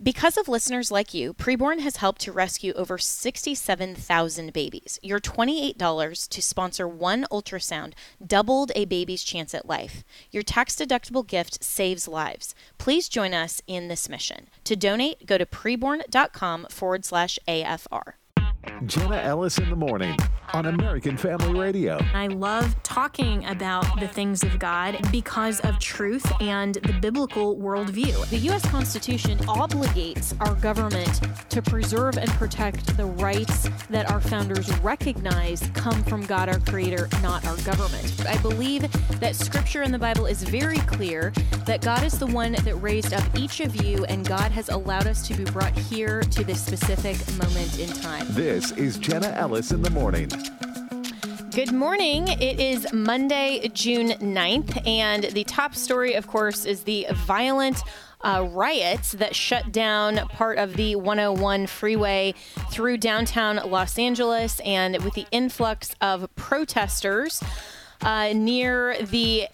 Because of listeners like you, Preborn has helped to rescue over 67,000 babies. Your $28 to sponsor one ultrasound doubled a baby's chance at life. Your tax-deductible gift saves lives. Please join us in this mission. To donate, go to preborn.com/AFR. Jenna Ellis in the morning on American Family Radio. I love talking about the things of God because of truth and the biblical worldview. The U.S. Constitution obligates our government to preserve and protect the rights that our founders recognize come from God, our Creator, not our government. I believe that Scripture in the Bible is very clear that God is the one that raised up each of you, and God has allowed us to be brought here to this specific moment in time. This is Jenna Ellis in the morning. Good morning. It is Monday, June 9th, and the top story, of course, is the violent riots that shut down part of the 101 freeway through downtown Los Angeles, and with the influx of protesters near the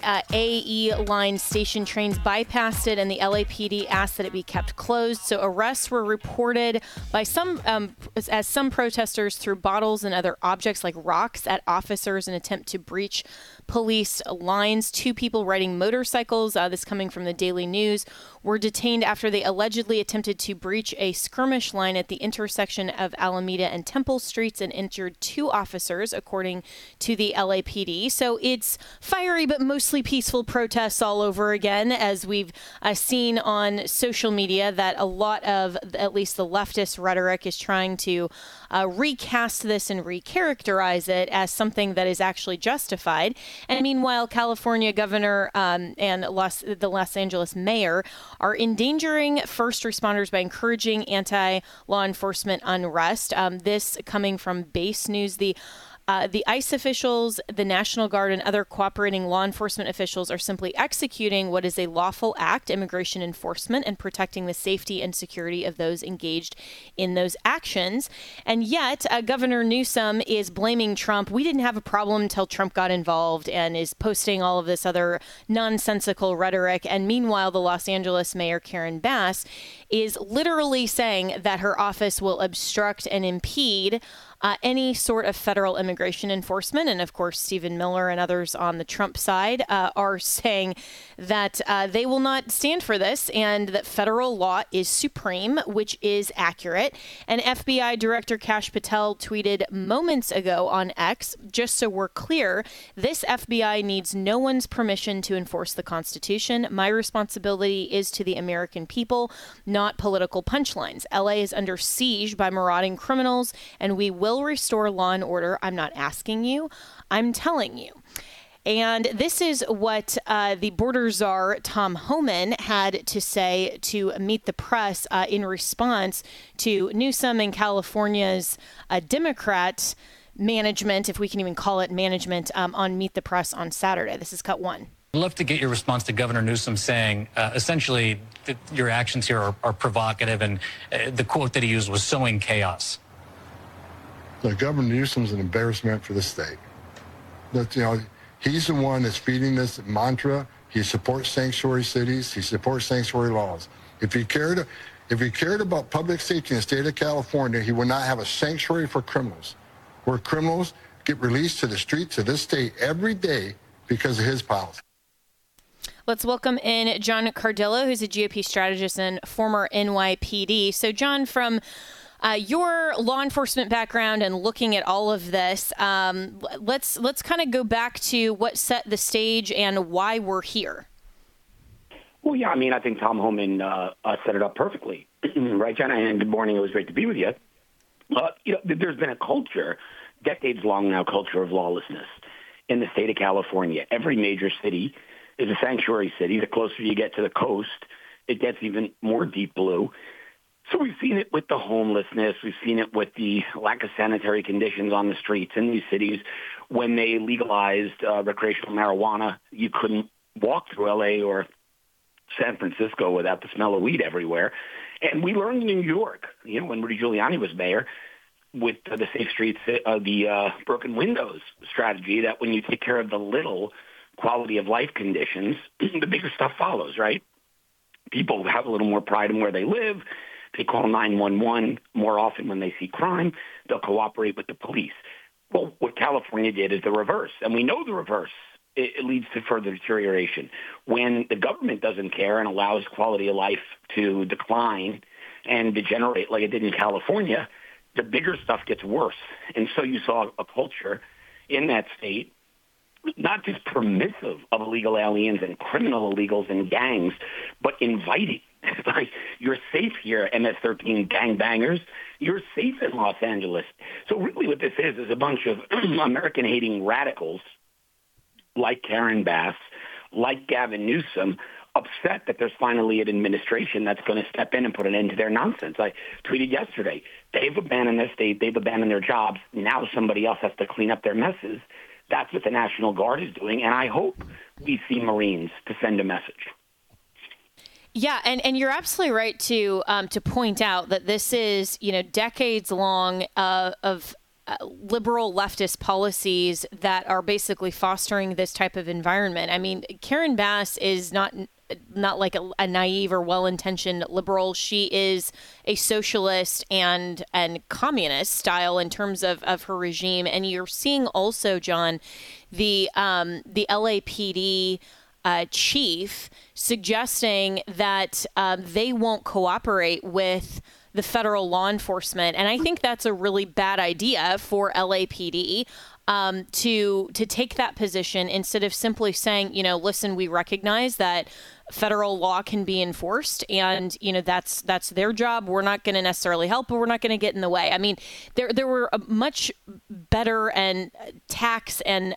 AE line station, trains bypassed it, and the LAPD asked that it be kept closed. So arrests were reported by some protesters threw bottles and other objects like rocks at officers in an attempt to breach police lines. 2 people riding motorcycles, this coming from the Daily News, were detained after they allegedly attempted to breach a skirmish line at the intersection of Alameda and Temple Streets and injured 2 officers, according to the LAPD. So it's fiery but mostly peaceful protests all over again, as we've seen on social media that a lot of, at least the leftist rhetoric, is trying to recast this and recharacterize it as something that is actually justified. And meanwhile, California governor and the Los Angeles mayor are endangering first responders by encouraging anti-law enforcement unrest. This coming from Base News. The ICE officials, the National Guard, and other cooperating law enforcement officials are simply executing what is a lawful act, immigration enforcement, and protecting the safety and security of those engaged in those actions. And yet, Governor Newsom is blaming Trump. We didn't have a problem until Trump got involved, and is posting all of this other nonsensical rhetoric. And meanwhile, the Los Angeles mayor, Karen Bass, is literally saying that her office will obstruct and impede any sort of federal immigration enforcement. And of course, Stephen Miller and others on the Trump side are saying that they will not stand for this and that federal law is supreme, which is accurate. And FBI Director Kash Patel tweeted moments ago on X, just so we're clear, this FBI needs no one's permission to enforce the Constitution. My responsibility is to the American people, not political punchlines. LA is under siege by marauding criminals, and we will restore law and order. I'm not asking you, I'm telling you. And this is what the border czar, Tom Homan, had to say to Meet the Press in response to Newsom and California's Democrat management, if we can even call it management, on Meet the Press on Saturday. This is cut 1. I'd love to get your response to Governor Newsom saying, essentially, that your actions here are provocative, and the quote that he used was sowing chaos. Governor Newsom's an embarrassment for the state. He's the one that's feeding this mantra. He supports sanctuary cities. He supports sanctuary laws. If he cared about public safety in the state of California, he would not have a sanctuary for criminals, where criminals get released to the streets of this state every day because of his policy. Let's welcome in John Cardillo, who's a GOP strategist and former NYPD. So, John, from your law enforcement background and looking at all of this, let's kind of go back to what set the stage and why we're here. Well, yeah, I mean, I think Tom Homan set it up perfectly. Right, Jenna? And good morning. It was great to be with you. There's been a culture, decades-long now, culture of lawlessness in the state of California. Every major city is a sanctuary city. The closer you get to the coast, it gets even more deep blue. So we've seen it with the homelessness. We've seen it with the lack of sanitary conditions on the streets in these cities. When they legalized recreational marijuana, you couldn't walk through L.A. or San Francisco without the smell of weed everywhere. And we learned in New York, when Rudy Giuliani was mayor, with the Safe Streets, the broken windows strategy, that when you take care of the little quality of life conditions, the bigger stuff follows, right? People have a little more pride in where they live. They call 911 more often when they see crime. They'll cooperate with the police. Well, what California did is the reverse, and we know the reverse. It leads to further deterioration. When the government doesn't care and allows quality of life to decline and degenerate like it did in California, the bigger stuff gets worse. And so you saw a culture in that state, not just permissive of illegal aliens and criminal illegals and gangs, but inviting. Like, you're safe here, MS-13 gangbangers. You're safe in Los Angeles. So really what this is a bunch of American-hating radicals like Karen Bass, like Gavin Newsom, upset that there's finally an administration that's going to step in and put an end to their nonsense. I tweeted yesterday, they've abandoned their state, they've abandoned their jobs. Now somebody else has to clean up their messes. That's what the National Guard is doing, and I hope we see Marines to send a message. Yeah, and you're absolutely right to point out that this is, decades long of liberal leftist policies that are basically fostering this type of environment. I mean, Karen Bass is not like a naive or well-intentioned liberal. She is a socialist and communist style in terms of her regime. And you're seeing also, John, the LAPD chief suggesting that they won't cooperate with the federal law enforcement. And I think that's a really bad idea for LAPD to take that position instead of simply saying, listen, we recognize that federal law can be enforced and, that's their job. We're not going to necessarily help, but we're not going to get in the way. I mean, there were a much better and tax and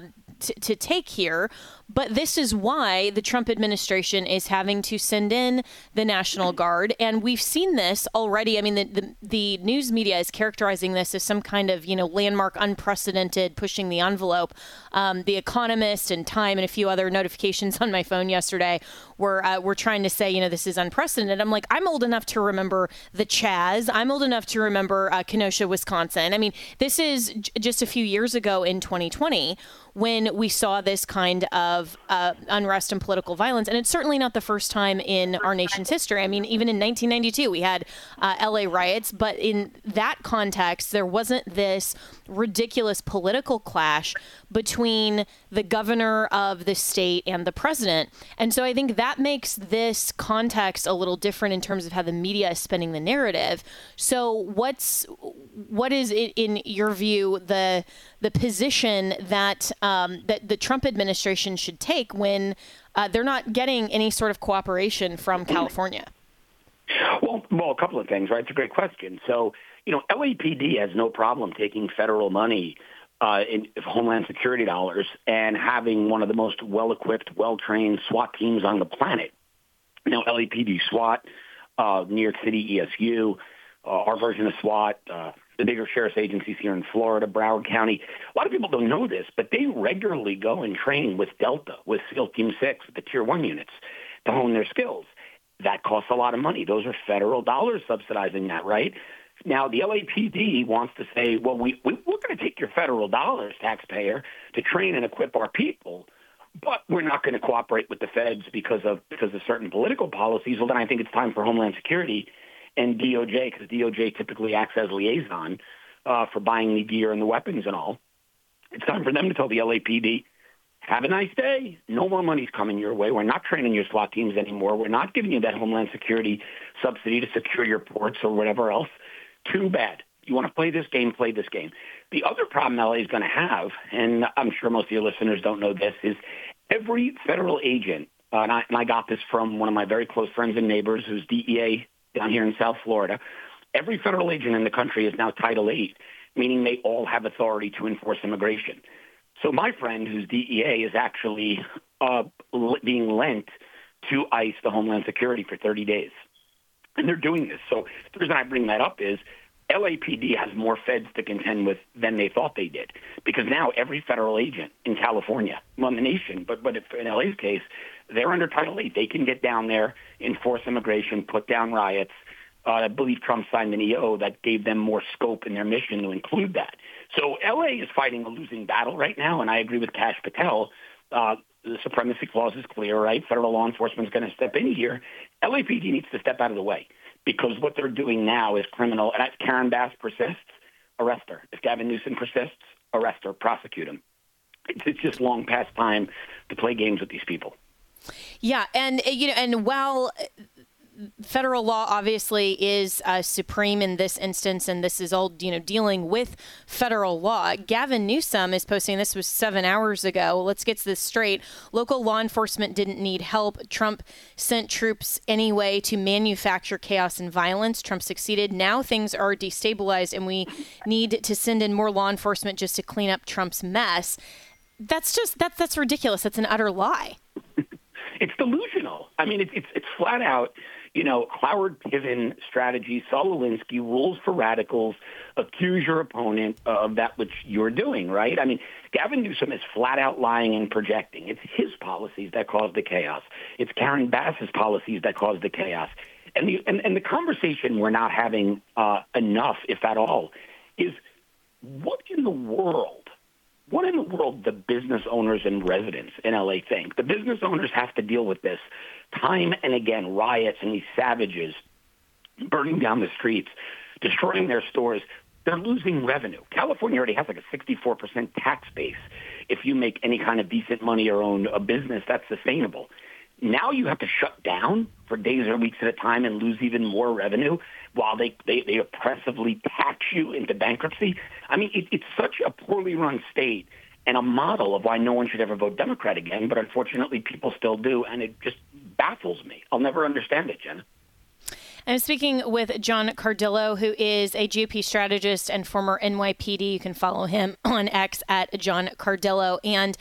to take here. But this is why the Trump administration is having to send in the National Guard. And we've seen this already. I mean, the news media is characterizing this as some kind of, landmark, unprecedented, pushing the envelope. The Economist and Time and a few other notifications on my phone yesterday were trying to say, this is unprecedented. I'm like, I'm old enough to remember the Chaz. I'm old enough to remember Kenosha, Wisconsin. I mean, this is just a few years ago in 2020 when we saw this kind of unrest and political violence. And it's certainly not the first time in our nation's history. I mean, even in 1992, we had LA riots. But in that context, there wasn't this ridiculous political clash between the governor of the state and the president. And so I think that makes this context a little different in terms of how the media is spinning the narrative. So what is it, in your view, the position that that the Trump administration should take when they're not getting any sort of cooperation from California? Well, a couple of things, right? It's a great question. So, LAPD has no problem taking federal money in Homeland Security dollars and having one of the most well-equipped, well-trained SWAT teams on the planet. LAPD SWAT, New York City ESU, our version of SWAT, the bigger sheriff's agencies here in Florida, Broward County. A lot of people don't know this, but they regularly go and train with Delta, with SEAL Team 6, with the Tier 1 units to hone their skills. That costs a lot of money. Those are federal dollars subsidizing that, right? Now, the LAPD wants to say, well, we're going to take your federal dollars, taxpayer, to train and equip our people, but we're not going to cooperate with the feds because of certain political policies. Well, then I think it's time for Homeland Security and DOJ, because DOJ typically acts as liaison for buying the gear and the weapons and all. It's time for them to tell the LAPD, have a nice day. No more money's coming your way. We're not training your SWAT teams anymore. We're not giving you that Homeland Security subsidy to secure your ports or whatever else. Too bad. You want to play this game, play this game. The other problem LA is going to have, and I'm sure most of your listeners don't know this, is every federal agent, and I got this from one of my very close friends and neighbors who's DEA down here in South Florida, every federal agent in the country is now Title VIII, meaning they all have authority to enforce immigration. So my friend, who's DEA, is actually being lent to ICE, the Homeland Security, for 30 days. And they're doing this. So the reason I bring that up is LAPD has more feds to contend with than they thought they did. Because now every federal agent in California, well, in the nation, but if in LA's case, they're under Title VIII. They can get down there, enforce immigration, put down riots. I believe Trump signed an EO that gave them more scope in their mission to include that. So LA is fighting a losing battle right now, and I agree with Kash Patel. The supremacy clause is clear, right? Federal law enforcement is going to step in here. LAPD needs to step out of the way because what they're doing now is criminal. And if Karen Bass persists, arrest her. If Gavin Newsom persists, arrest her, prosecute him. It's just long past time to play games with these people. Yeah, and and while federal law obviously is supreme in this instance, and this is all dealing with federal law, Gavin Newsom is posting, this was 7 hours ago. Let's get this straight. Local law enforcement didn't need help. Trump sent troops anyway to manufacture chaos and violence. Trump succeeded. Now things are destabilized, and we need to send in more law enforcement just to clean up Trump's mess. That's ridiculous. That's an utter lie. It's delusional. I mean, it's flat out, Cloward Piven strategy, Saul Alinsky, rules for radicals, accuse your opponent of that which you're doing, right? I mean, Gavin Newsom is flat out lying and projecting. It's his policies that caused the chaos. It's Karen Bass's policies that caused the chaos. And the conversation we're not having enough, if at all, is what in the world the business owners and residents in LA think? The business owners have to deal with this time and again, riots and these savages burning down the streets, destroying their stores. They're losing revenue. California already has like a 64% tax base. If you make any kind of decent money or own a business that's sustainable. Now you have to shut down for days or weeks at a time and lose even more revenue while they oppressively tax you into bankruptcy. I mean, it's such a poorly run state and a model of why no one should ever vote Democrat again. But unfortunately, people still do. And it just baffles me. I'll never understand it, Jenna. I'm speaking with John Cardillo, who is a GOP strategist and former NYPD. You can follow him on X at John Cardillo. And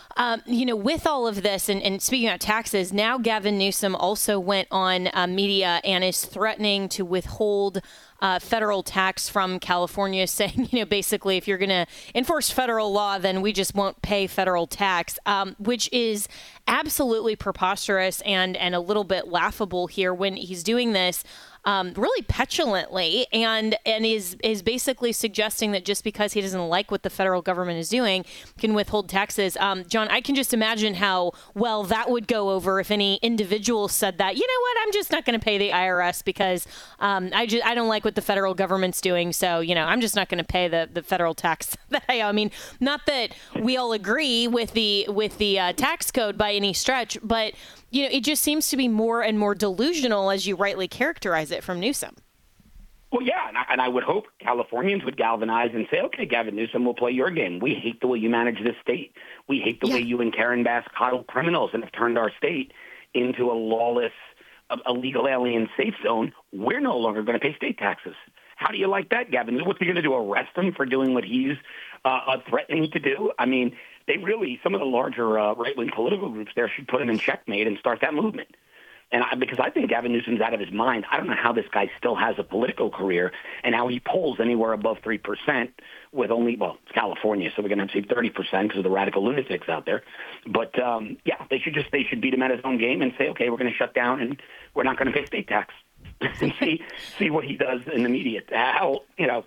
with all of this, and speaking about taxes, now Gavin Newsom also went on media and is threatening to withhold federal tax from California, saying, basically, if you're going to enforce federal law, then we just won't pay federal tax, which is absolutely preposterous and a little bit laughable here when he's doing this really petulantly and is basically suggesting that just because he doesn't like what the federal government is doing can withhold taxes. John, I can just imagine how well that would go over if any individual said that, I'm just not going to pay the IRS because I don't like what the federal government's doing. So, I'm just not going to pay the federal tax that I owe. I mean, not that we all agree with the tax code by any stretch, but it just seems to be more and more delusional, as you rightly characterize it, from Newsom. Well, yeah, and I would hope Californians would galvanize and say, okay, Gavin Newsom, we'll play your game. We hate the way you manage this state. We hate the way you and Karen Bass coddle criminals and have turned our state into a lawless, illegal alien safe zone. We're no longer going to pay state taxes. How do you like that, Gavin? What's he going to do, arrest him for doing what he's threatening to do? I mean, some of the larger right-wing political groups there should put him in checkmate and start that movement. And because I think Gavin Newsom's out of his mind. I don't know how this guy still has a political career and how he polls anywhere above 3% with only, it's California, so we're going to have to see 30% because of the radical lunatics out there. But, they should beat him at his own game and say, okay, we're going to shut down and we're not going to pay state tax. And see what he does in the media. How's he going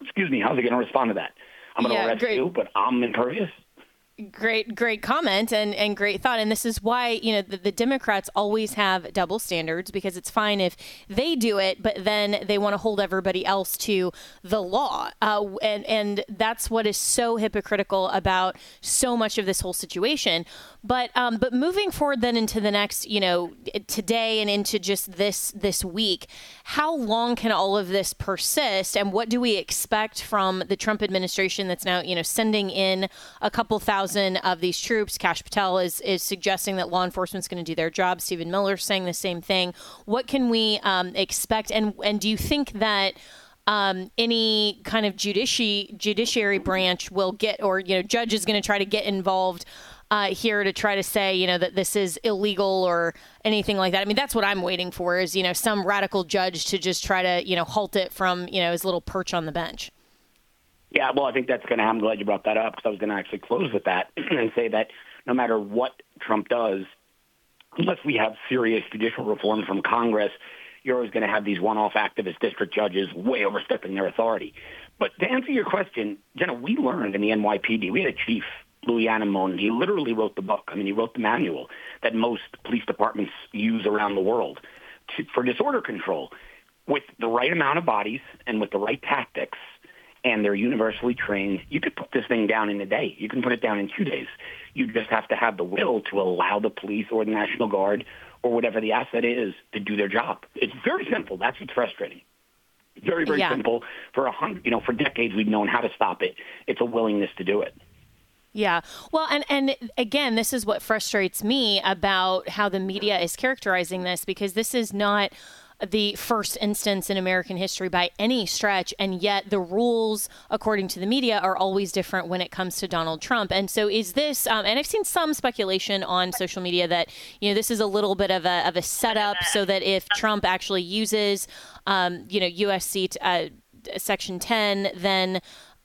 to respond to that? I'm going to arrest you, but I'm impervious. Great comment and great thought. And this is why, the Democrats always have double standards, because it's fine if they do it, but then they want to hold everybody else to the law. And that's what is so hypocritical about so much of this whole situation. But moving forward then into the next, today and into just this week, how long can all of this persist? And what do we expect from the Trump administration that's now, sending in a couple thousand of these troops? Kash Patel is suggesting that law enforcement's going to do their job. Stephen Miller's saying the same thing. What can we expect? And do you think that any kind of judiciary branch will get, or judge is going to try to get involved here to try to say, that this is illegal or anything like that? I mean, that's what I'm waiting for is, some radical judge to just try to, halt it from, his little perch on the bench. Yeah, well, I think that's going to happen. I'm glad you brought that up, because I was going to actually close with that and say that no matter what Trump does, unless we have serious judicial reform from Congress, you're always going to have these one-off activist district judges way overstepping their authority. But to answer your question, Jenna, we learned in the NYPD, we had a chief, Louis Anemone. He literally wrote the book. I mean, he wrote the manual that most police departments use around the world for disorder control. with the right amount of bodies and with the right tactics, and they're universally trained, you could put this thing down in a day. You can put it down in 2 days. You just have to have the will to allow the police or the National Guard or whatever the asset is to do their job. It's very simple. That's what's frustrating. Very, very simple. For for decades, we've known how to stop it. It's a willingness to do it. Yeah. Well, and again, this is what frustrates me about how the media is characterizing this, because this is not the first instance in American history by any stretch, and yet the rules, according to the media, are always different when it comes to Donald Trump. And so is this, and I've seen some speculation on social media that, this is a little bit of a setup so that if Trump actually uses, USC Section 10, then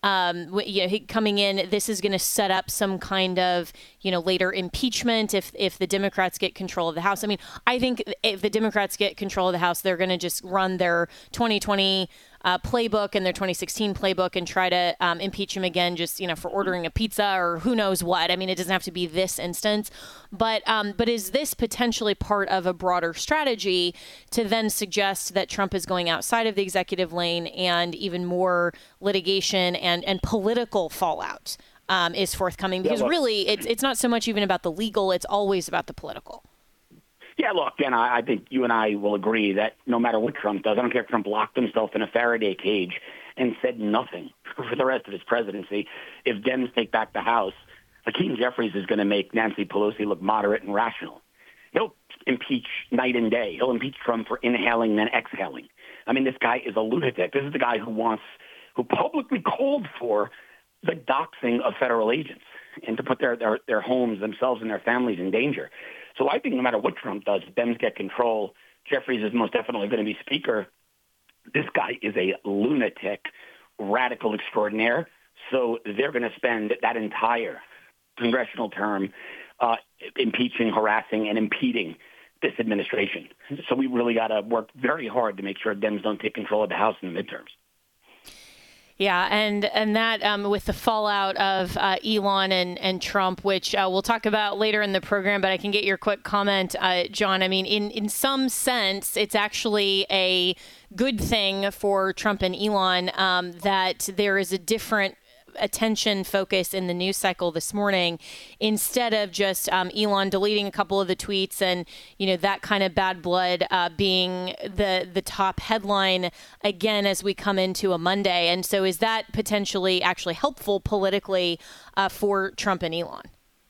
coming in, this is going to set up some kind of, later impeachment if the Democrats get control of the House. I mean, I think if the Democrats get control of the House, they're going to just run their 2020 playbook and their 2016 playbook and try to impeach him again, just, for ordering a pizza or who knows what. I mean, it doesn't have to be this instance, but is this potentially part of a broader strategy to then suggest that Trump is going outside of the executive lane and even more litigation and political fallout is forthcoming? Because really, it's not so much even about the legal, it's always about the political. Yeah, look, Jen, I think you and I will agree that no matter what Trump does, I don't care if Trump locked himself in a Faraday cage and said nothing for the rest of his presidency. If Dems take back the House, Hakeem Jeffries is going to make Nancy Pelosi look moderate and rational. He'll impeach night and day. He'll impeach Trump for inhaling then exhaling. I mean, this guy is a lunatic. This is the guy who publicly called for the doxing of federal agents and to put their homes, themselves, and their families in danger. So I think no matter what Trump does, if Dems get control, Jeffries is most definitely going to be Speaker. This guy is a lunatic, radical extraordinaire. So they're going to spend that entire congressional term impeaching, harassing, and impeding this administration. So we really got to work very hard to make sure Dems don't take control of the House in the midterms. Yeah, and that with the fallout of Elon and Trump, which we'll talk about later in the program, but I can get your quick comment, John. I mean, in some sense, it's actually a good thing for Trump and Elon that there is a different attention focus in the news cycle this morning, instead of just Elon deleting a couple of the tweets and that kind of bad blood being the top headline again as we come into a Monday. And so is that potentially actually helpful politically for Trump and Elon?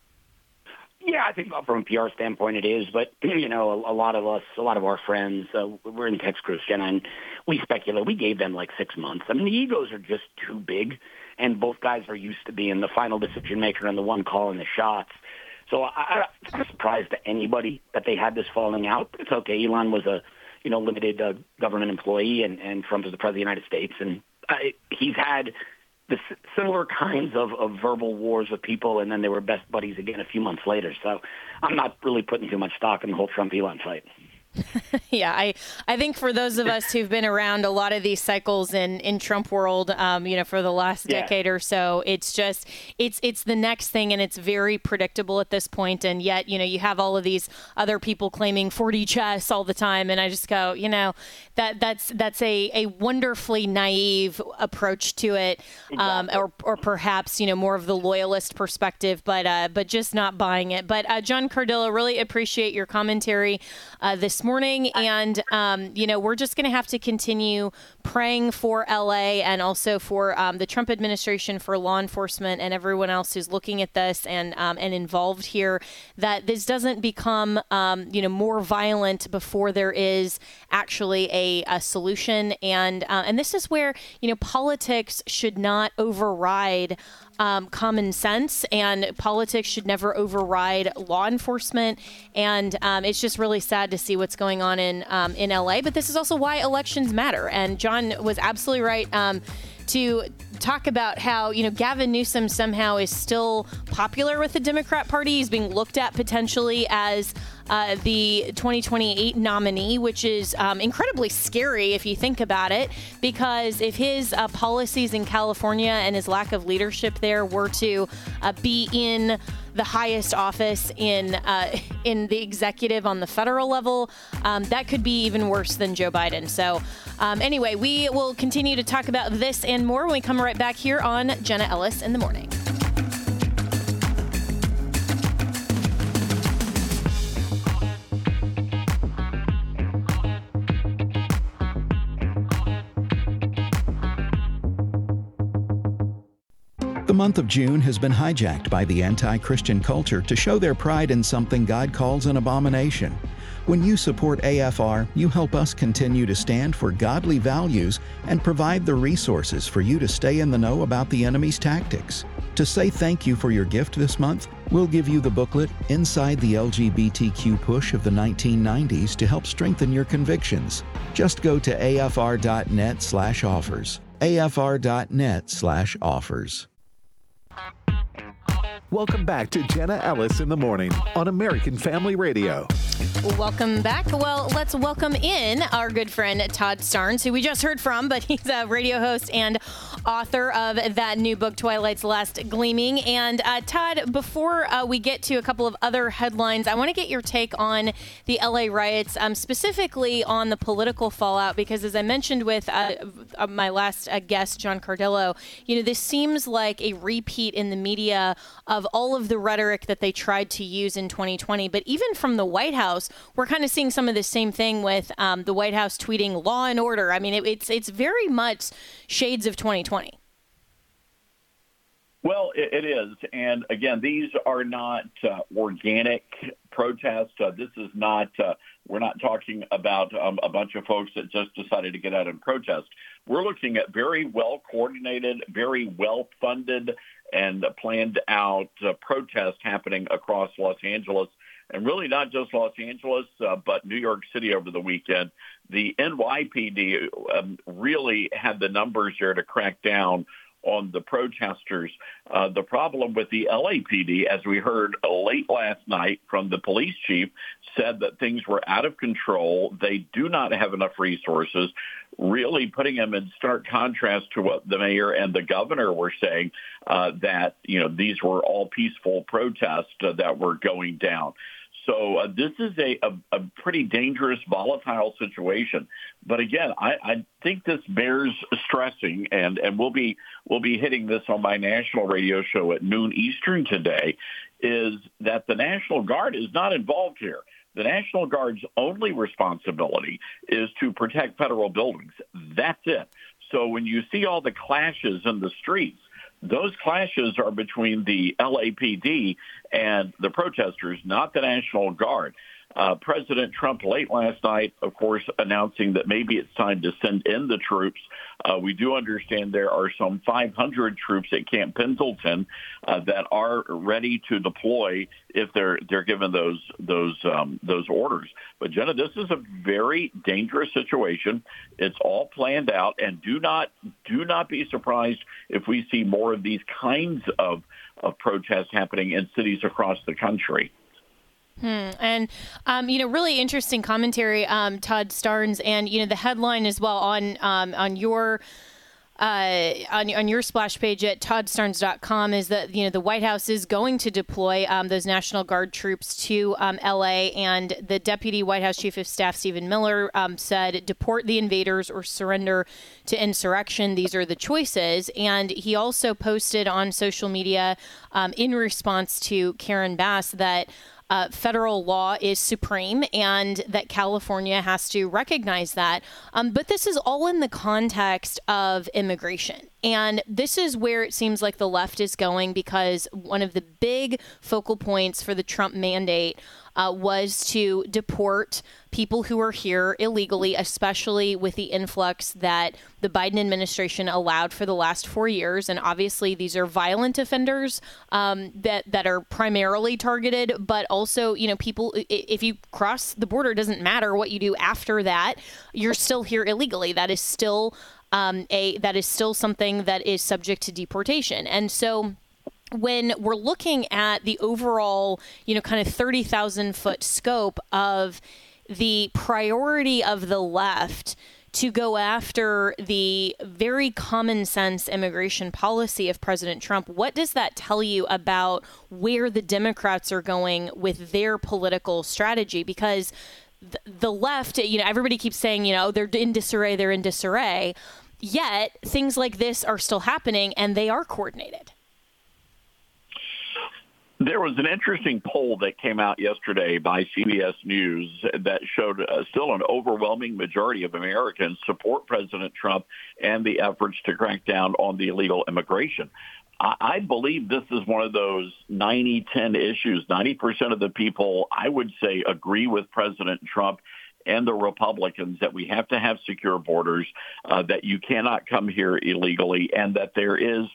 Yeah, I think from a PR standpoint it is, but a lot of our friends, we're in text groups, Jenna, and we speculate. We gave them like 6 months. I mean, the egos are just too big, and both guys are used to being the final decision maker and the one calling the shots. So I'm not surprised to anybody that they had this falling out. But it's okay. Elon was a limited government employee, and Trump is the president of the United States, and he's had the similar kinds of verbal wars with people, and then they were best buddies again a few months later. So I'm not really putting too much stock in the whole Trump-Elon fight. Yeah, I think for those of us who've been around a lot of these cycles in Trump world, for the last decade or so, it's just it's the next thing, and it's very predictable at this point. And yet, you have all of these other people claiming 4D chess all the time, and I just go, that's a wonderfully naive approach to it, exactly. or perhaps more of the loyalist perspective, but just not buying it. But John Cardillo, really appreciate your commentary this morning, and we're just going to have to continue praying for LA and also for the Trump administration, for law enforcement and everyone else who's looking at this and involved here, that this doesn't become more violent before there is actually a solution, and this is where politics should not override common sense, and politics should never override law enforcement. And it's just really sad to see what's going on in LA. But this is also why elections matter. And John was absolutely right to talk about how, Gavin Newsom somehow is still popular with the Democrat Party. He's being looked at potentially as the 2028 nominee, which is incredibly scary if you think about it, because if his policies in California and his lack of leadership there were to be in the highest office in the executive on the federal level, that could be even worse than Joe Biden. So anyway, we will continue to talk about this and more when we come right back here on Jenna Ellis in the Morning. The month of June has been hijacked by the anti-Christian culture to show their pride in something God calls an abomination. When you support AFR, you help us continue to stand for godly values and provide the resources for you to stay in the know about the enemy's tactics. To say thank you for your gift this month, we'll give you the booklet Inside the LGBTQ Push of the 1990s to help strengthen your convictions. Just go to afr.net/offers. afr.net/offers. Welcome back to Jenna Ellis in the Morning on American Family Radio. Welcome back. Well, let's welcome in our good friend Todd Starnes, who we just heard from, but he's a radio host and author of that new book, Twilight's Last Gleaming. And Todd, before we get to a couple of other headlines, I want to get your take on the LA riots, specifically on the political fallout, because as I mentioned with my last guest, John Cardillo, this seems like a repeat in the media of all of the rhetoric that they tried to use in 2020. But even from the White House, we're kind of seeing some of the same thing with the White House tweeting law and order. I mean, it's very much shades of 2020. Well, it is. And again, these are not organic protests. This is not, we're not talking about a bunch of folks that just decided to get out and protest. We're looking at very well coordinated, very well funded and planned out protests happening across Los Angeles. And really not just Los Angeles, but New York City over the weekend. The NYPD really had the numbers there to crack down on the protesters. The problem with the LAPD, as we heard late last night from the police chief, said that things were out of control. They do not have enough resources, really putting them in stark contrast to what the mayor and the governor were saying, that, these were all peaceful protests that were going down. So this is a pretty dangerous, volatile situation. But again, I think this bears stressing, and we'll be hitting this on my national radio show at noon Eastern today, is that the National Guard is not involved here. The National Guard's only responsibility is to protect federal buildings. That's it. So when you see all the clashes in the streets, those clashes are between the LAPD and the protesters, not the National Guard. President Trump late last night, of course, announcing that maybe it's time to send in the troops. We do understand there are some 500 troops at Camp Pendleton that are ready to deploy if they're given those orders. But Jenna, this is a very dangerous situation. It's all planned out, and do not be surprised if we see more of these kinds of protests happening in cities across the country. And, really interesting commentary, Todd Starnes, and, the headline as well on your splash page at toddstarnes.com is that, the White House is going to deploy those National Guard troops to L.A. And the Deputy White House Chief of Staff, Stephen Miller, said, deport the invaders or surrender to insurrection. These are the choices. And he also posted on social media in response to Karen Bass that federal law is supreme and that California has to recognize that. But this is all in the context of immigration. And this is where it seems like the left is going, because one of the big focal points for the Trump mandate was to deport people who are here illegally, especially with the influx that the Biden administration allowed for the last 4 years. And obviously, these are violent offenders that are primarily targeted, but also, people, if you cross the border, it doesn't matter what you do after that, you're still here illegally. That is still something that is subject to deportation. And so when we're looking at the overall, kind of 30,000 foot scope of the priority of the left to go after the very common sense immigration policy of President Trump, what does that tell you about where the Democrats are going with their political strategy? Because the left, everybody keeps saying, they're in disarray, yet things like this are still happening and they are coordinated. There was an interesting poll that came out yesterday by CBS News that showed still an overwhelming majority of Americans support President Trump and the efforts to crack down on the illegal immigration. I believe this is one of those 90-10 issues. 90% of the people, I would say, agree with President Trump and the Republicans that we have to have secure borders, that you cannot come here illegally, and that there is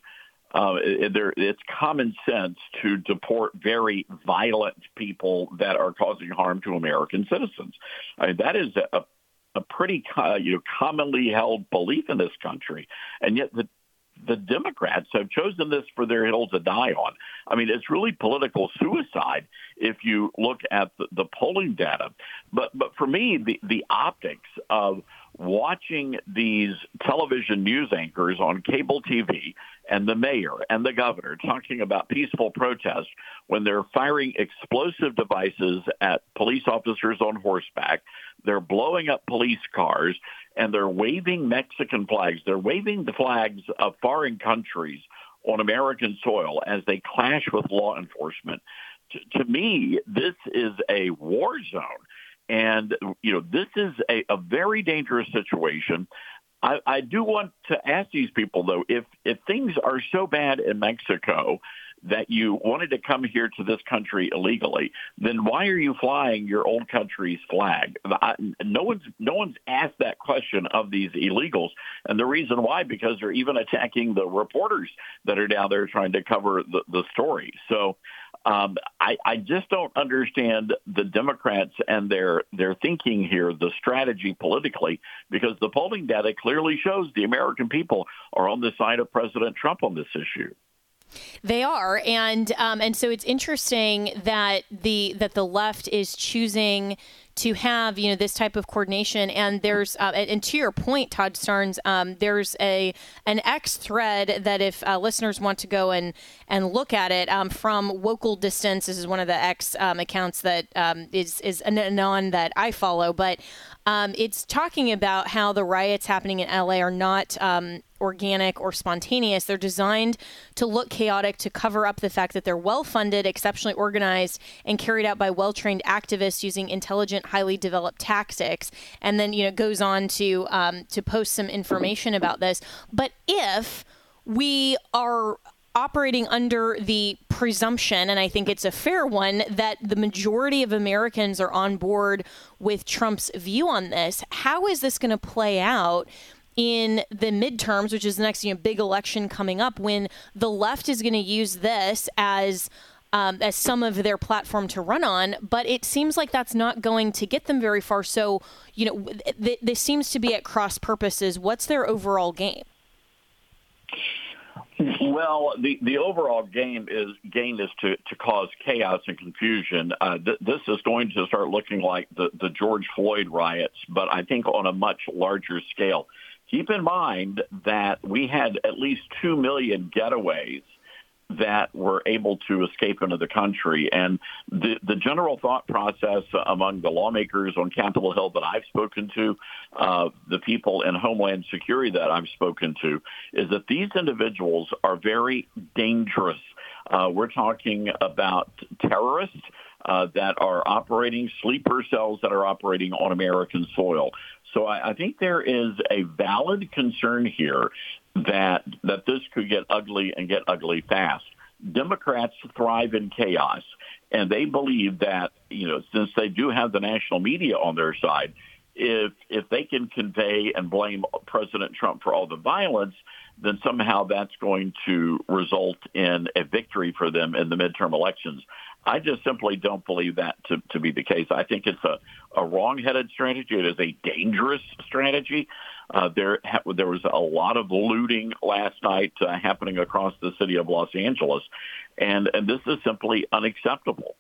it's common sense to deport very violent people that are causing harm to American citizens. I mean, that is a pretty commonly held belief in this country, and yet the Democrats have chosen this for their hill to die on. I mean, it's really political suicide if you look at the polling data. But for me, the optics of watching these television news anchors on cable TV and the mayor and the governor talking about peaceful protest when they're firing explosive devices at police officers on horseback, they're blowing up police cars, and they're waving Mexican flags. They're waving the flags of foreign countries on American soil as they clash with law enforcement. To me, this is a war zone. And, this is a very dangerous situation. I do want to ask these people, though, if things are so bad in Mexico that you wanted to come here to this country illegally, then why are you flying your old country's flag? No one's asked that question of these illegals. And the reason why, because they're even attacking the reporters that are down there trying to cover the story. So I just don't understand the Democrats and their thinking here, the strategy politically, because the polling data clearly shows the American people are on the side of President Trump on this issue. They are, and so it's interesting that the left is choosing to have this type of coordination. And there's and to your point, Todd Starnes, there's an X thread that if listeners want to go and look at it from Local Distance. This is one of the X accounts that is an anon that I follow, but it's talking about how the riots happening in LA are not organic or spontaneous. They're designed to look chaotic to cover up the fact that they're well-funded, exceptionally organized, and carried out by well-trained activists using intelligent, highly developed tactics. And then, goes on to post some information about this. But if we are operating under the presumption, and I think it's a fair one, that the majority of Americans are on board with Trump's view on this, how is this going to play out in the midterms, which is the next big election coming up, when the left is going to use this as some of their platform to run on, but it seems like that's not going to get them very far. So, this seems to be at cross purposes. What's their overall game? Well, the overall gain is to cause chaos and confusion. This is going to start looking like the George Floyd riots, but I think on a much larger scale. Keep in mind that we had at least 2 million getaways that were able to escape into the country. And the general thought process among the lawmakers on Capitol Hill that I've spoken to, the people in Homeland Security that I've spoken to, is that these individuals are very dangerous. We're talking about terrorists that are operating, sleeper cells that are operating on American soil. So I think there is a valid concern here that this could get ugly and get ugly fast. Democrats thrive in chaos, and they believe that, since they do have the national media on their side, if they can convey and blame President Trump for all the violence, then somehow that's going to result in a victory for them in the midterm elections. I just simply don't believe that to be the case. I think it's a wrong-headed strategy. It is a dangerous strategy. There was a lot of looting last night happening across the city of Los Angeles, and this is simply unacceptable.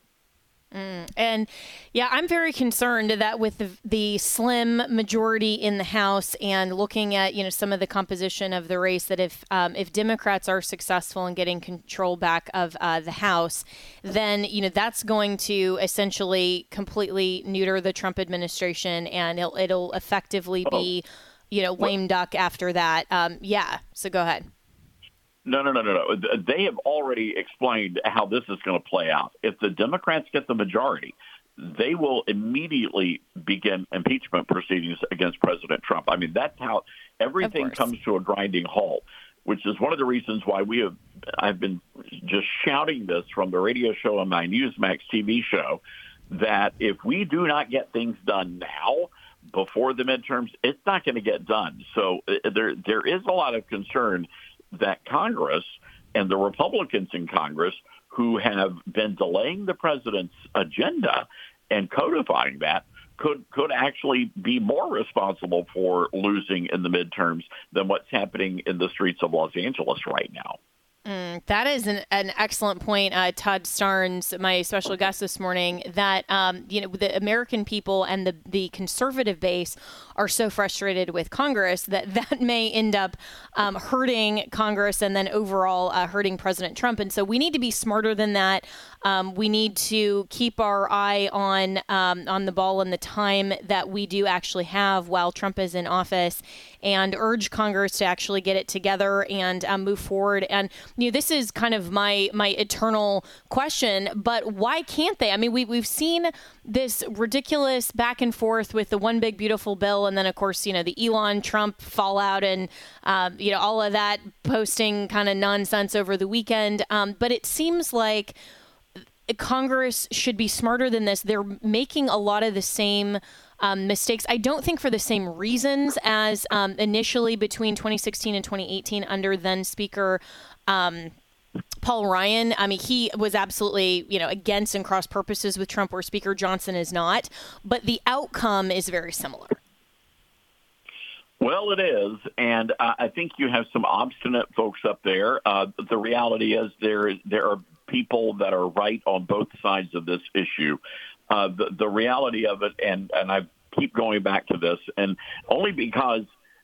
And yeah, I'm very concerned that with the slim majority in the House and looking at, some of the composition of the race, that if Democrats are successful in getting control back of the House, then, that's going to essentially completely neuter the Trump administration, and it'll effectively be, lame duck after that. So go ahead. No. They have already explained how this is going to play out. If the Democrats get the majority, they will immediately begin impeachment proceedings against President Trump. I mean, that's how everything comes to a grinding halt, which is one of the reasons why I've been just shouting this from the radio show on my Newsmax TV show, that if we do not get things done now, before the midterms, it's not going to get done. So there is a lot of concern that Congress and the Republicans in Congress, who have been delaying the president's agenda and codifying that, could actually be more responsible for losing in the midterms than what's happening in the streets of Los Angeles right now. That is an excellent point, Todd Starnes, my special guest this morning, that, the American people and the conservative base are so frustrated with Congress that may end up hurting Congress and then overall hurting President Trump. And so we need to be smarter than that. We need to keep our eye on the ball and the time that we do actually have while Trump is in office, and urge Congress to actually get it together and move forward. And this is kind of my eternal question, but why can't they? I mean, we've seen this ridiculous back and forth with the one big beautiful bill, and then of course the Elon Trump fallout and all of that posting kind of nonsense over the weekend. But it seems like Congress should be smarter than this. They're making a lot of the same mistakes. I don't think for the same reasons as initially between 2016 and 2018 under then Speaker Paul Ryan. I mean, he was absolutely, against and cross purposes with Trump, where Speaker Johnson is not. But the outcome is very similar. Well, it is, and I think you have some obstinate folks up there. The reality is there are people that are right on both sides of this issue. The reality of it, and I keep going back to this, and only because,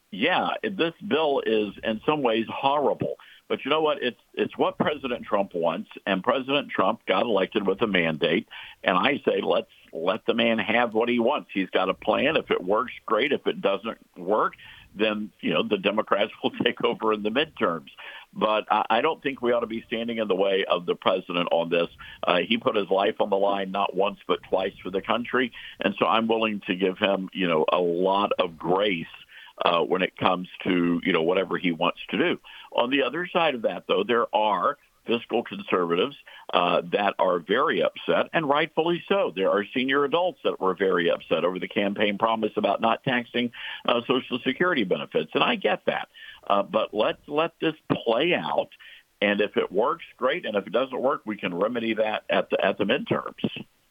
this bill is in some ways horrible. But you know what? It's what President Trump wants, and President Trump got elected with a mandate. And I say, let's let the man have what he wants. He's got a plan. If it works, great. If it doesn't work, then the Democrats will take over in the midterms. But I don't think we ought to be standing in the way of the president on this. He put his life on the line not once but twice for the country, and so I'm willing to give him a lot of grace when it comes to whatever he wants to do. On the other side of that, though, there are fiscal conservatives that are very upset, and rightfully so. There are senior adults that were very upset over the campaign promise about not taxing Social Security benefits, and I get that. But let's let this play out, and if it works, great, and if it doesn't work, we can remedy that at the midterms.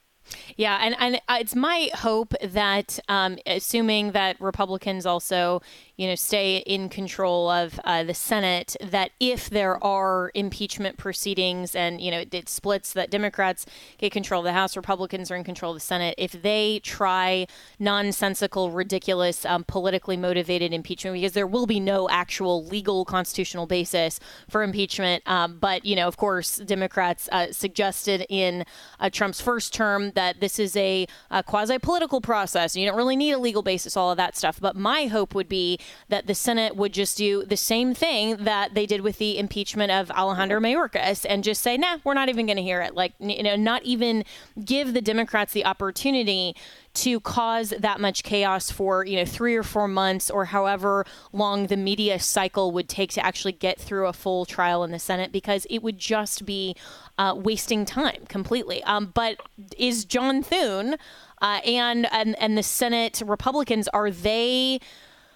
Yeah, and it's my hope that, assuming that Republicans also, stay in control of the Senate, that if there are impeachment proceedings and, it splits, that Democrats get control of the House, Republicans are in control of the Senate, if they try nonsensical, ridiculous, politically motivated impeachment, because there will be no actual legal constitutional basis for impeachment. But, of course, Democrats suggested in Trump's first term that this is a quasi-political process. You don't really need a legal basis, all of that stuff. But my hope would be that the Senate would just do the same thing that they did with the impeachment of Alejandro Mayorkas and just say, nah, we're not even going to hear it. Like, not even give the Democrats the opportunity to cause that much chaos for, 3 or 4 months or however long the media cycle would take to actually get through a full trial in the Senate, because it would just be wasting time completely. But is John Thune and the Senate Republicans, are they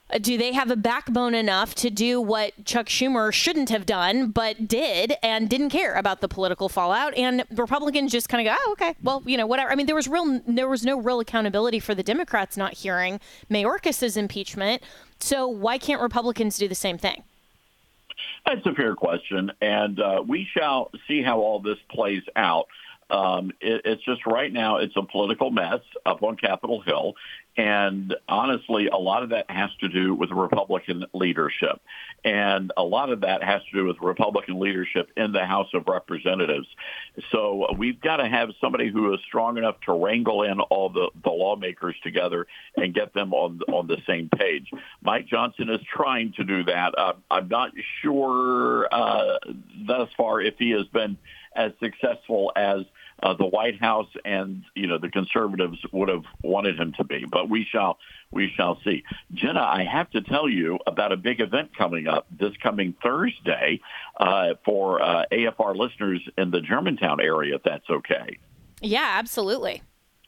Do they have a backbone enough to do what Chuck Schumer shouldn't have done, but did and didn't care about the political fallout? And Republicans just kind of go, oh, okay, well, whatever. I mean, there was no real accountability for the Democrats not hearing Mayorkas's impeachment. So why can't Republicans do the same thing? That's a fair question, and we shall see how all this plays out. It's just right now it's a political mess up on Capitol Hill. And honestly, a lot of that has to do with Republican leadership. And a lot of that has to do with Republican leadership in the House of Representatives. So we've got to have somebody who is strong enough to wrangle in all the lawmakers together and get them on the same page. Mike Johnson is trying to do that. I'm not sure thus far if he has been as successful as the White House and the conservatives would have wanted him to be, but we shall see. Jenna, I have to tell you about a big event coming up this coming Thursday for AFR listeners in the Germantown area, if that's okay. Yeah, absolutely.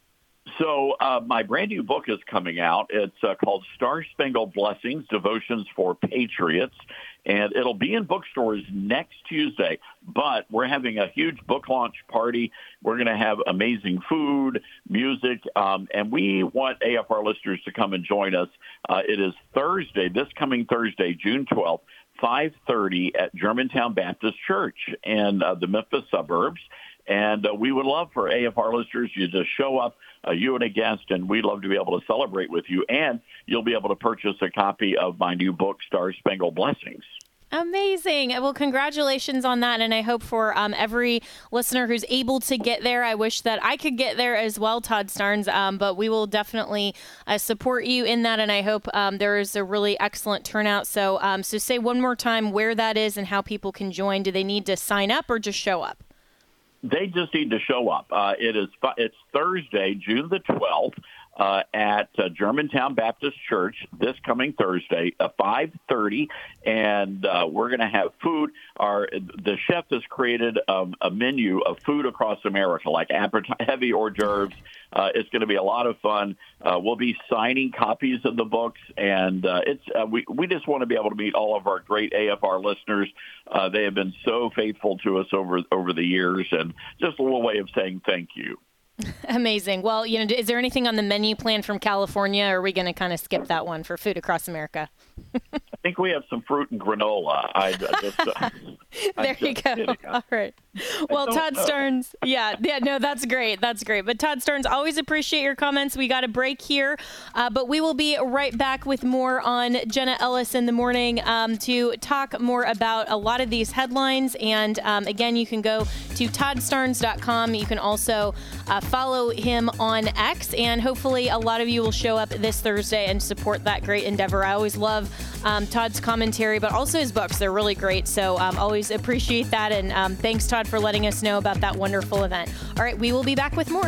So my brand new book is coming out. It's called Star Spangled Blessings, Devotions for Patriots, and it'll be in bookstores next Tuesday. But we're having a huge book launch party. We're going to have amazing food, music, and we want AFR listeners to come and join us. It is Thursday, this coming Thursday, June 12th, 5:30 at Germantown Baptist Church in the Memphis suburbs. And we would love for AFR listeners you to show up, you and a guest, and we'd love to be able to celebrate with you. And you'll be able to purchase a copy of my new book, Star Spangled Blessings. Amazing. Well, congratulations on that. And I hope for every listener who's able to get there. I wish that I could get there as well, Todd Starnes, but we will definitely support you in that. And I hope there is a really excellent turnout. So say one more time where that is and how people can join. Do they need to sign up or just show up? They just need to show up. It's Thursday, June the 12th, at Germantown Baptist Church this coming Thursday, 5:30, and we're going to have food. The chef has created a menu of food across America, like heavy hors d'oeuvres. It's going to be a lot of fun. We'll be signing copies of the books, and we just want to be able to meet all of our great AFR listeners. They have been so faithful to us over the years, and just a little way of saying thank you. Amazing. Well, is there anything on the menu plan from California, or are we going to kind of skip that one for food across America? I think we have some fruit and granola. There you go. All right. Well, Todd Starnes, no, that's great. That's great. But Todd Starnes, always appreciate your comments. We got a break here, but we will be right back with more on Jenna Ellis in the morning to talk more about a lot of these headlines. And again, you can go to toddstarnes.com. You can also follow him on X, and hopefully a lot of you will show up this Thursday and support that great endeavor. I always love Todd's commentary, but also his books. They're really great. So always appreciate that. And thanks, Todd, for letting us know about that wonderful event. All right, we will be back with more.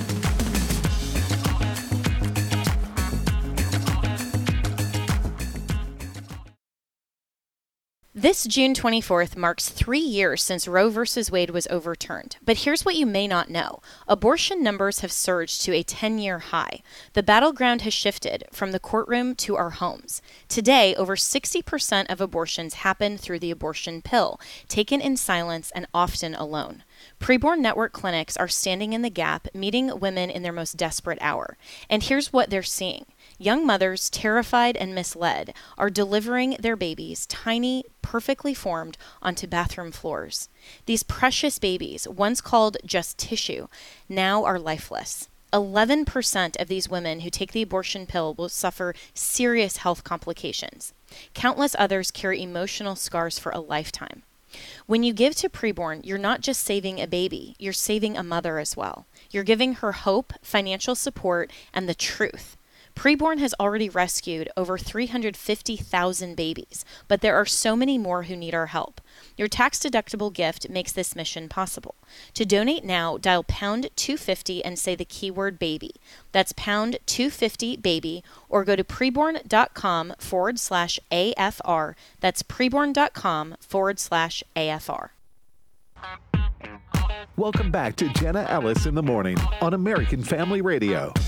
This June 24th marks 3 years since Roe v. Wade was overturned. But here's what you may not know. Abortion numbers have surged to a 10-year high. The battleground has shifted from the courtroom to our homes. Today, over 60% of abortions happen through the abortion pill, taken in silence and often alone. Preborn Network clinics are standing in the gap, meeting women in their most desperate hour. And here's what they're seeing. Young mothers, terrified and misled, are delivering their babies, tiny, perfectly formed, onto bathroom floors. These precious babies, once called just tissue, now are lifeless. 11% of these women who take the abortion pill will suffer serious health complications. Countless others carry emotional scars for a lifetime. When you give to Preborn, you're not just saving a baby, you're saving a mother as well. You're giving her hope, financial support, and the truth. Preborn has already rescued over 350,000 babies, but there are so many more who need our help. Your tax-deductible gift makes this mission possible. To donate now, dial pound 250 and say the keyword baby. That's pound 250 baby, or go to preborn.com/AFR. That's preborn.com/AFR. Welcome back to Jenna Ellis in the morning on American Family Radio.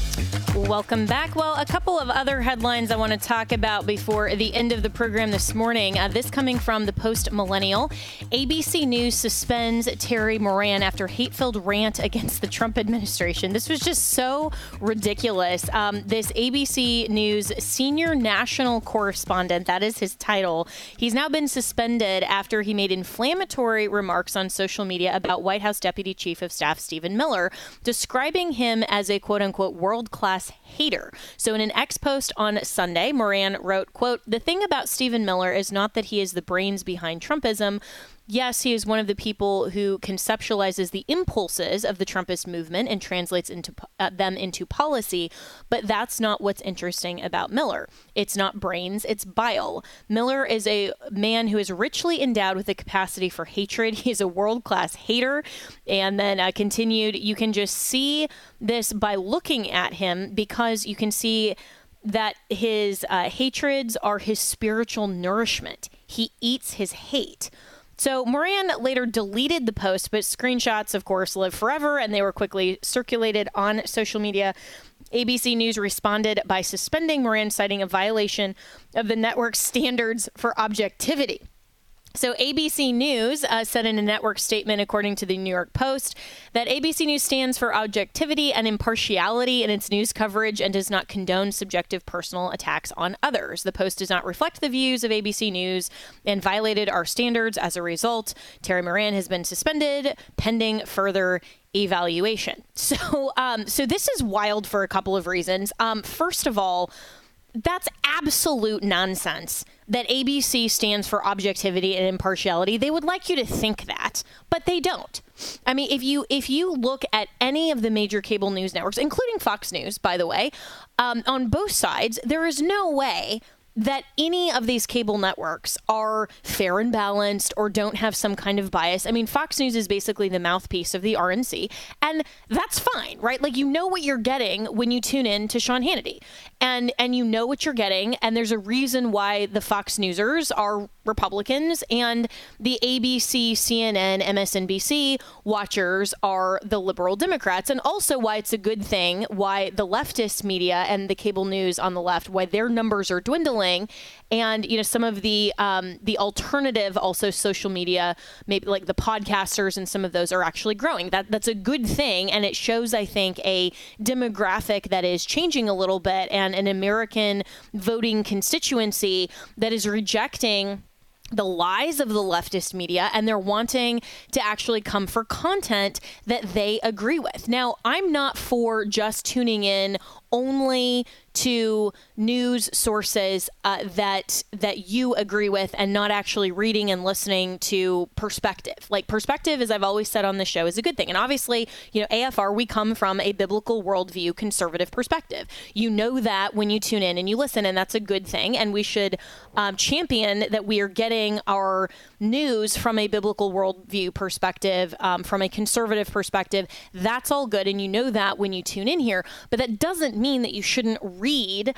Welcome back. Well, a couple of other headlines I want to talk about before the end of the program this morning. This coming from the Post Millennial. ABC News suspends Terry Moran after hate-filled rant against the Trump administration. This was just so ridiculous. This ABC News senior national correspondent, that is his title, he's now been suspended after he made inflammatory remarks on social media about White House Deputy Chief of Staff Stephen Miller, describing him as a quote-unquote world-class hater. So in an X post on Sunday, Moran wrote, quote, "The thing about Stephen Miller is not that he is the brains behind Trumpism. Yes, he is one of the people who conceptualizes the impulses of the Trumpist movement and translates them into policy, but that's not what's interesting about Miller. It's not brains, it's bile. Miller is a man who is richly endowed with the capacity for hatred. He's a world-class hater." And then continued, "You can just see this by looking at him because you can see that his hatreds are his spiritual nourishment. He eats his hate." So Moran later deleted the post, but screenshots, of course, live forever, and they were quickly circulated on social media. ABC News responded by suspending Moran, citing a violation of the network's standards for objectivity. So ABC News said in a network statement, according to the New York Post, that ABC News stands for objectivity and impartiality in its news coverage and does not condone subjective personal attacks on others. The Post does not reflect the views of ABC News and violated our standards. As a result, Terry Moran has been suspended pending further evaluation. So this is wild for a couple of reasons. First of all, that's absolute nonsense that ABC stands for objectivity and impartiality. They would like you to think that, but they don't. I mean, if you look at any of the major cable news networks, including Fox News, by the way, on both sides, there is no way that any of these cable networks are fair and balanced or don't have some kind of bias. I mean, Fox News is basically the mouthpiece of the RNC, and that's fine, right? Like, you know what you're getting when you tune in to Sean Hannity, and you know what you're getting, and there's a reason why the Fox Newsers are Republicans and the ABC, CNN, MSNBC watchers are the liberal Democrats, and also why it's a good thing, why the leftist media and the cable news on the left, why their numbers are dwindling. And, you know, some of the alternative also social media, maybe like the podcasters and some of those are actually growing. That's a good thing. And it shows, I think, a demographic that is changing a little bit and an American voting constituency that is rejecting the lies of the leftist media, and they're wanting to actually come for content that they agree with. Now, I'm not for just tuning in only to news sources that you agree with and not actually reading and listening to perspective. Like, perspective, as I've always said on the show, is a good thing. And obviously, you know, AFR, we come from a biblical worldview, conservative perspective. You know that when you tune in and you listen, and that's a good thing. And we should champion that we are getting our news from a biblical worldview perspective, from a conservative perspective. That's all good. And you know that when you tune in here. But that doesn't mean that you shouldn't read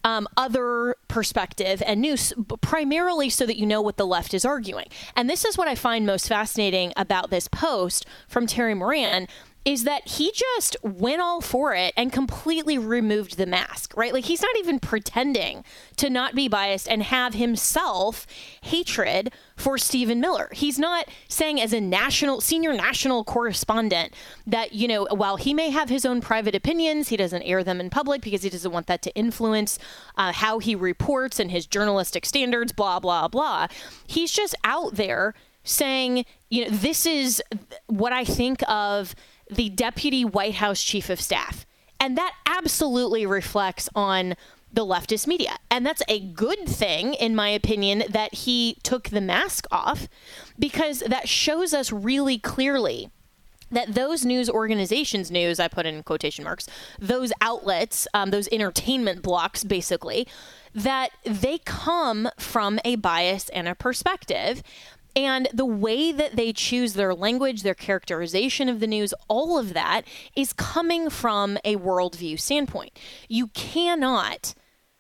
other perspective and news, primarily so that you know what the left is arguing. And this is what I find most fascinating about this post from Terry Moran, is that he just went all for it and completely removed the mask, right? Like, he's not even pretending to not be biased and have himself hatred for Stephen Miller. He's not saying as a senior national correspondent that, you know, while he may have his own private opinions, he doesn't air them in public because he doesn't want that to influence how he reports and his journalistic standards, blah, blah, blah. He's just out there saying, you know, this is what I think of the deputy White House chief of staff. And that absolutely reflects on the leftist media. And that's a good thing, in my opinion, that he took the mask off, because that shows us really clearly that those news organizations, news, I put in quotation marks, those outlets, those entertainment blocks, basically, that they come from a bias and a perspective. And the way that they choose their language, their characterization of the news, all of that is coming from a worldview standpoint. You cannot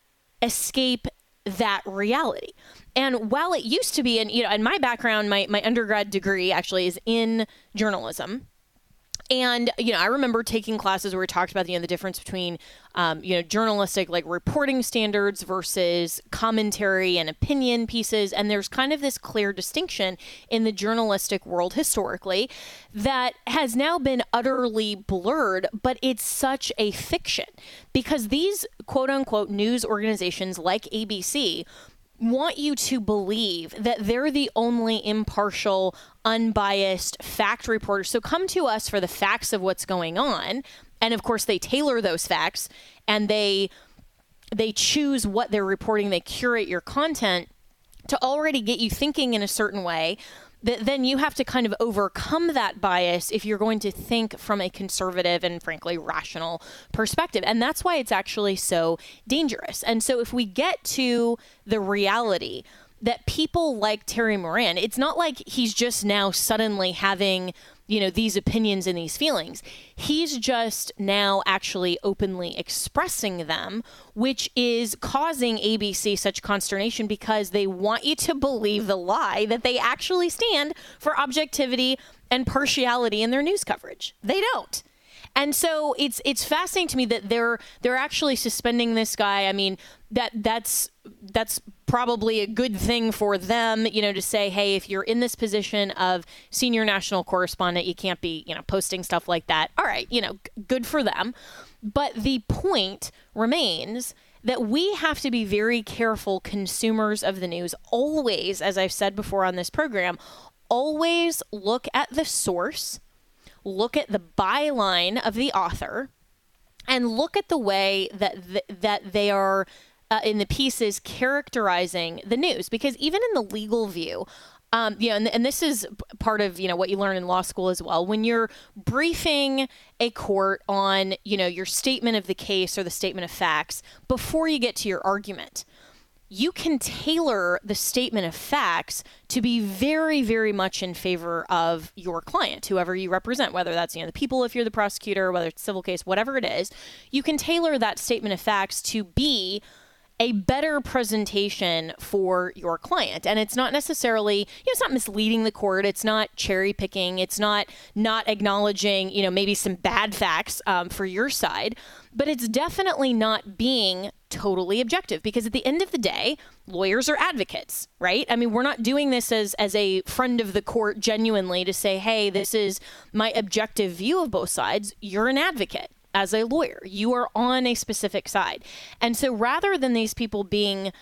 escape that reality. And while it used to be, and, you know, in my background, my undergrad degree actually is in journalism. And, I remember taking classes where we talked about, the difference between, journalistic, like reporting standards versus commentary and opinion pieces. And there's kind of this clear distinction in the journalistic world historically that has now been utterly blurred, but it's such a fiction because these quote unquote news organizations like ABC want you to believe that they're the only impartial, unbiased fact reporters. So come to us for the facts of what's going on. And of course, they tailor those facts and they choose what they're reporting. They curate your content to already get you thinking in a certain way. That then you have to kind of overcome that bias if you're going to think from a conservative and frankly rational perspective. And that's why it's actually so dangerous. And so if we get to the reality that people like Terry Moran, it's not like he's just now suddenly having, these opinions and these feelings. He's just now actually openly expressing them, which is causing ABC such consternation because they want you to believe the lie that they actually stand for objectivity and partiality in their news coverage. They don't. And so it's fascinating to me that they're actually suspending this guy. I mean, that's probably a good thing for them, to say, hey, if you're in this position of senior national correspondent, you can't be, posting stuff like that. All right, good for them. But the point remains that we have to be very careful consumers of the news. Always, as I've said before on this program, always look at the source. Look at the byline of the author and look at the way that they are in the pieces characterizing the news. Because even in the legal view, and this is part of, what you learn in law school as well, when you're briefing a court on, your statement of the case or the statement of facts before you get to your argument, you can tailor the statement of facts to be very, very much in favor of your client, whoever you represent, whether that's, the people, if you're the prosecutor, whether it's civil case, whatever it is. You can tailor that statement of facts to be a better presentation for your client. And it's not necessarily, it's not misleading the court. It's not cherry picking. It's not acknowledging, maybe some bad facts for your side, but it's definitely not being totally objective because at the end of the day, lawyers are advocates, right? I mean, we're not doing this as a friend of the court genuinely to say, hey, this is my objective view of both sides. You're an advocate. As a lawyer, you are on a specific side. And so rather than these people being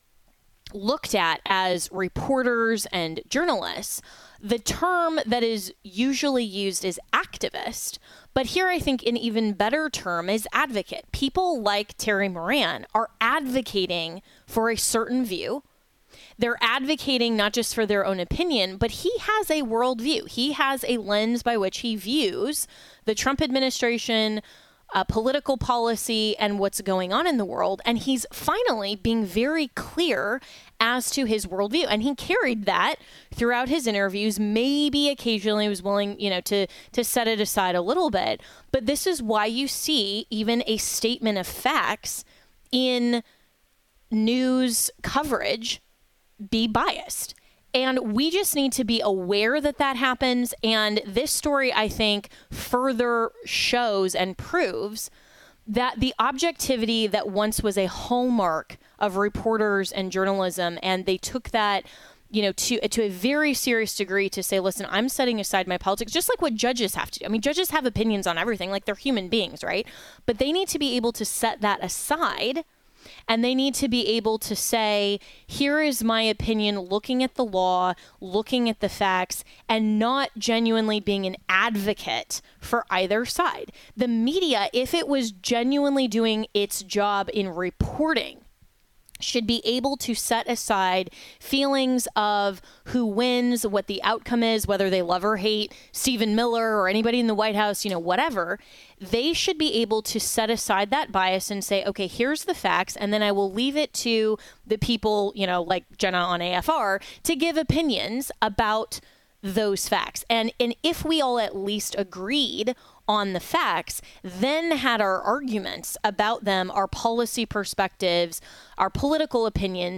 looked at as reporters and journalists, the term that is usually used is activist. But here I think an even better term is advocate. People like Terry Moran are advocating for a certain view. They're advocating not just for their own opinion, but he has a worldview. He has a lens by which he views the Trump administration, political policy, and what's going on in the world. And he's finally being very clear as to his worldview. And he carried that throughout his interviews. Maybe occasionally was willing, to set it aside a little bit. But this is why you see even a statement of facts in news coverage be biased. And we just need to be aware that that happens. And this story, I think, further shows and proves that the objectivity that once was a hallmark of reporters and journalism, and they took that, to a very serious degree to say, listen, I'm setting aside my politics, just like what judges have to do. I mean, judges have opinions on everything, like they're human beings, right? But they need to be able to set that aside. And they need to be able to say, here is my opinion, looking at the law, looking at the facts, and not genuinely being an advocate for either side. The media, if it was genuinely doing its job in reporting, should be able to set aside feelings of who wins, what the outcome is, whether they love or hate Stephen Miller or anybody in the White House, whatever. They should be able to set aside that bias and say, okay, here's the facts, and then I will leave it to the people, like Jenna on AFR, to give opinions about those facts. And if we all at least agreed on the facts, then had our arguments about them, our policy perspectives, our political opinions,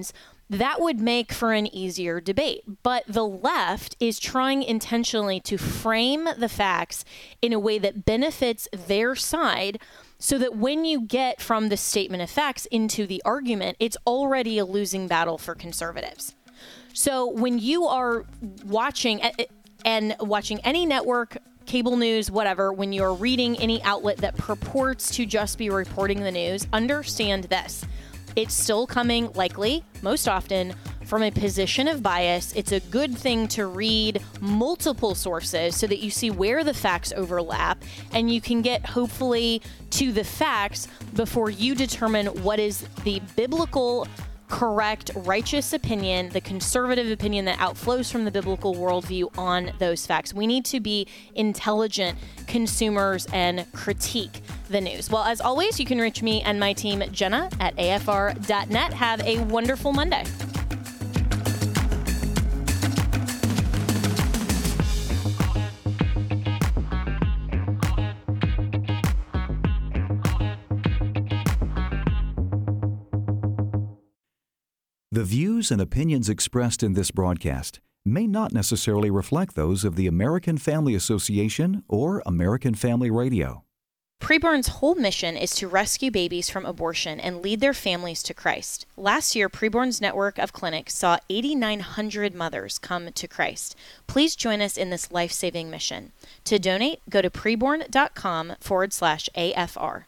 that would make for an easier debate. But the left is trying intentionally to frame the facts in a way that benefits their side, so that when you get from the statement of facts into the argument, it's already a losing battle for conservatives. So when you are watching any network, cable news, whatever, when you're reading any outlet that purports to just be reporting the news, understand this. It's still coming, likely, most often, from a position of bias. It's a good thing to read multiple sources so that you see where the facts overlap, and you can get, hopefully, to the facts before you determine what is the biblical, correct, righteous opinion, the conservative opinion that outflows from the biblical worldview on those facts. We need to be intelligent consumers and critique the news. Well, as always, you can reach me and my team, Jenna, at afr.net. Have a wonderful Monday. The views and opinions expressed in this broadcast may not necessarily reflect those of the American Family Association or American Family Radio. Preborn's whole mission is to rescue babies from abortion and lead their families to Christ. Last year, Preborn's network of clinics saw 8,900 mothers come to Christ. Please join us in this life-saving mission. To donate, go to preborn.com/AFR.